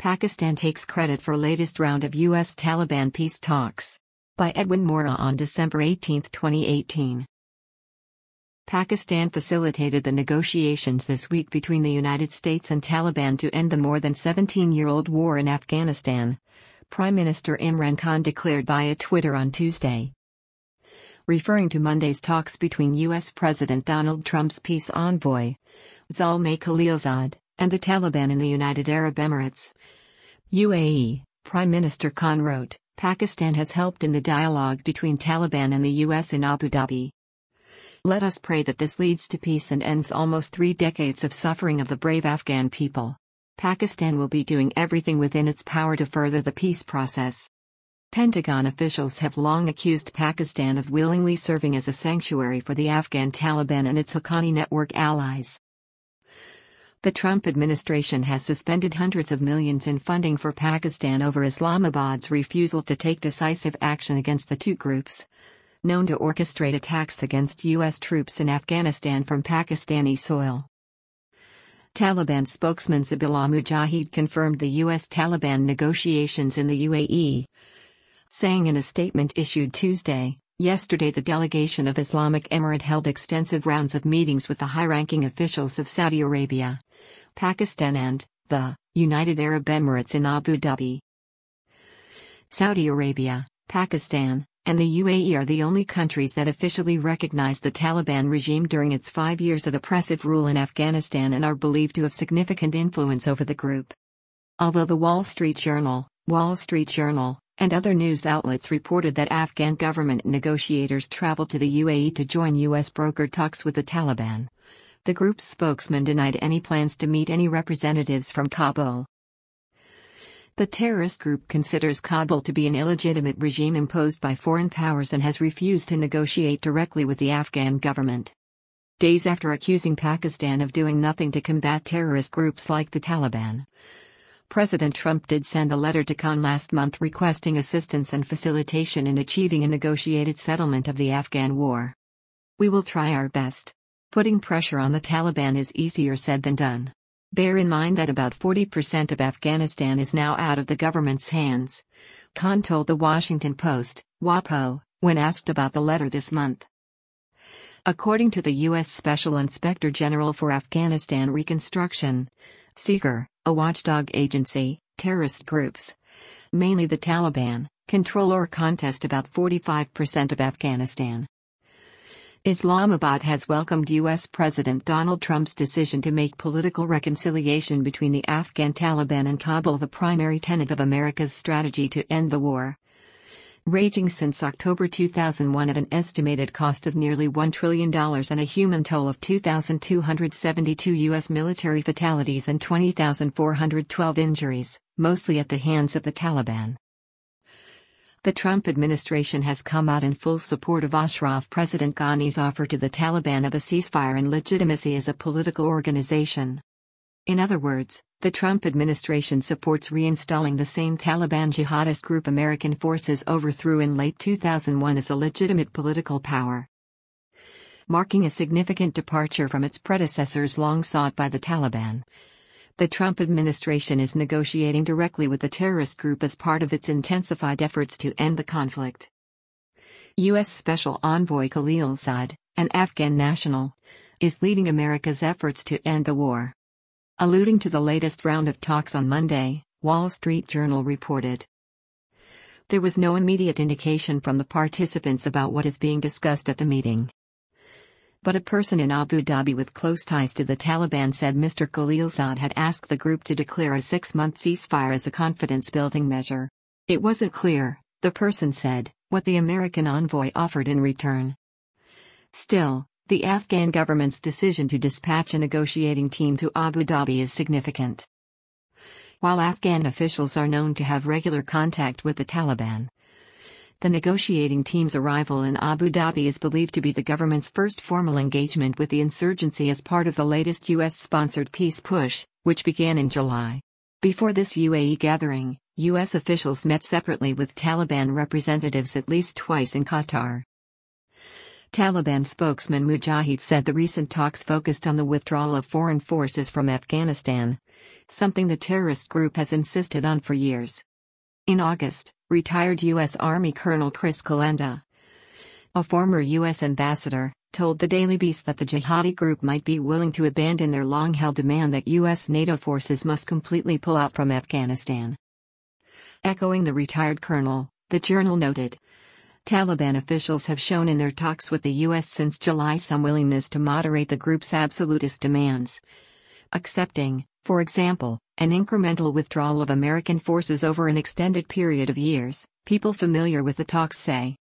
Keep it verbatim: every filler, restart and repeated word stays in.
Pakistan takes credit for latest round of U S Taliban peace talks. By Edwin Mora on December eighteenth, twenty eighteen. Pakistan facilitated the negotiations this week between the United States and Taliban to end the more than seventeen-year-old war in Afghanistan, Prime Minister Imran Khan declared via Twitter on Tuesday. Referring to Monday's talks between U S President Donald Trump's peace envoy, Zalmay Khalilzad, and the Taliban in the United Arab Emirates, U A E, Prime Minister Khan wrote, Pakistan has helped in the dialogue between Taliban and the U S in Abu Dhabi. Let us pray that this leads to peace and ends almost three decades of suffering of the brave Afghan people. Pakistan will be doing everything within its power to further the peace process. Pentagon officials have long accused Pakistan of willingly serving as a sanctuary for the Afghan Taliban and its Haqqani network allies. The Trump administration has suspended hundreds of millions in funding for Pakistan over Islamabad's refusal to take decisive action against the two groups, known to orchestrate attacks against U S troops in Afghanistan from Pakistani soil. Taliban spokesman Zabiullah Mujahid confirmed the U S Taliban negotiations in the U A E, saying in a statement issued Tuesday, yesterday the delegation of Islamic Emirate held extensive rounds of meetings with the high-ranking officials of Saudi Arabia, Pakistan and the United Arab Emirates in Abu Dhabi. Saudi Arabia, Pakistan, and the U A E are the only countries that officially recognize the Taliban regime during its five years of oppressive rule in Afghanistan and are believed to have significant influence over the group. Although the Wall Street Journal, Wall Street Journal, and other news outlets reported that Afghan government negotiators traveled to the U A E to join U S brokered talks with the Taliban, the group's spokesman denied any plans to meet any representatives from Kabul. The terrorist group considers Kabul to be an illegitimate regime imposed by foreign powers and has refused to negotiate directly with the Afghan government. Days after accusing Pakistan of doing nothing to combat terrorist groups like the Taliban, President Trump did send a letter to Khan last month requesting assistance and facilitation in achieving a negotiated settlement of the Afghan war. We will try our best. Putting pressure on the Taliban is easier said than done. Bear in mind that about forty percent of Afghanistan is now out of the government's hands, Khan told the Washington Post, WAPO, when asked about the letter this month. According to the U S Special Inspector General for Afghanistan Reconstruction, SEACR, a watchdog agency, terrorist groups, mainly the Taliban, control or contest about forty-five percent of Afghanistan. Islamabad has welcomed U S President Donald Trump's decision to make political reconciliation between the Afghan Taliban and Kabul the primary tenet of America's strategy to end the war, raging since October two thousand one at an estimated cost of nearly one trillion dollars and a human toll of two thousand two hundred seventy-two U S military fatalities and twenty thousand four hundred twelve injuries, mostly at the hands of the Taliban. The Trump administration has come out in full support of Ashraf President Ghani's offer to the Taliban of a ceasefire and legitimacy as a political organization. In other words, the Trump administration supports reinstalling the same Taliban jihadist group American forces overthrew in late two thousand one as a legitimate political power, marking a significant departure from its predecessors long sought by the Taliban. The Trump administration is negotiating directly with the terrorist group as part of its intensified efforts to end the conflict. U S Special Envoy Khalilzad, an Afghan national, is leading America's efforts to end the war. Alluding to the latest round of talks on Monday, Wall Street Journal reported. There was no immediate indication from the participants about what is being discussed at the meeting. But a person in Abu Dhabi with close ties to the Taliban said Mister Khalilzad had asked the group to declare a six-month ceasefire as a confidence-building measure. It wasn't clear, the person said, what the American envoy offered in return. Still, the Afghan government's decision to dispatch a negotiating team to Abu Dhabi is significant. While Afghan officials are known to have regular contact with the Taliban, the negotiating team's arrival in Abu Dhabi is believed to be the government's first formal engagement with the insurgency as part of the latest U S-sponsored peace push, which began in July. Before this U A E gathering, U S officials met separately with Taliban representatives at least twice in Qatar. Taliban spokesman Mujahid said the recent talks focused on the withdrawal of foreign forces from Afghanistan, something the terrorist group has insisted on for years. In August, retired U S Army Colonel Chris Kalenda, a former U S ambassador, told the Daily Beast that the jihadi group might be willing to abandon their long-held demand that U S NATO forces must completely pull out from Afghanistan. Echoing the retired colonel, the journal noted, Taliban officials have shown in their talks with the U S since July some willingness to moderate the group's absolutist demands, accepting, for example, an incremental withdrawal of American forces over an extended period of years, people familiar with the talks say.